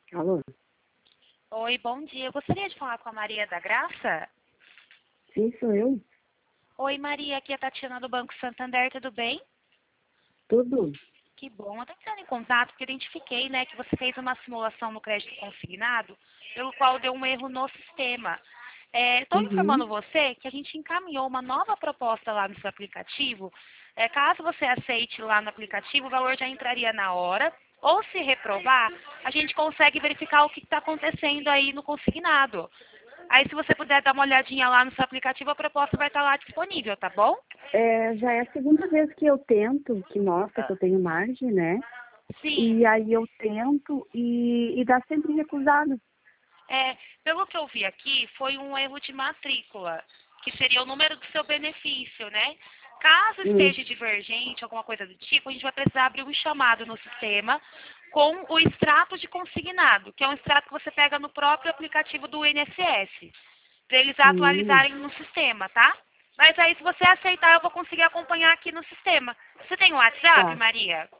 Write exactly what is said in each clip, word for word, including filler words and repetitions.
Alô? Oi, bom dia. Eu gostaria de falar com a Maria da Graça. Sim, sou eu. Oi, Maria. Aqui é a Tatiana do Banco Santander. Tudo bem? Tudo? Que bom. Eu estou entrando em contato porque identifiquei, né, que você fez uma simulação no crédito consignado, pelo qual deu um erro no sistema. Estou Uhum. informando você que a gente encaminhou uma nova proposta lá no seu aplicativo. É, caso você aceite lá no aplicativo, o valor já entraria na hora. Ou se reprovar, a gente consegue verificar o que está acontecendo aí no consignado. Aí, se você puder dar uma olhadinha lá no seu aplicativo, a proposta vai estar lá disponível, tá bom? É, já é a segunda vez que eu tento, que mostra que eu tenho margem, né? Sim. E aí eu tento e, e dá sempre recusado. É, pelo que eu vi aqui, foi um erro de matrícula, que seria o número do seu benefício, né? Caso Hum. esteja divergente, alguma coisa do tipo, a gente vai precisar abrir um chamado no sistema com o extrato de consignado, que é um extrato que você pega no próprio aplicativo do I N S S, para eles Hum. atualizarem no sistema, tá? Mas aí, se você aceitar, eu vou conseguir acompanhar aqui no sistema. Você tem o WhatsApp, Tá, Maria?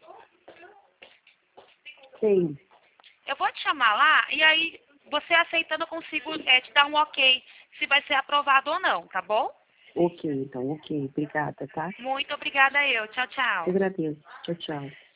tenho. Eu vou te chamar lá e aí você aceitando eu consigo é, te dar um ok se vai ser aprovado ou não, tá bom? Ok, então, ok. Obrigada, tá? Muito obrigada eu. Tchau, Eu tchau. agradeço. Tchau, tchau.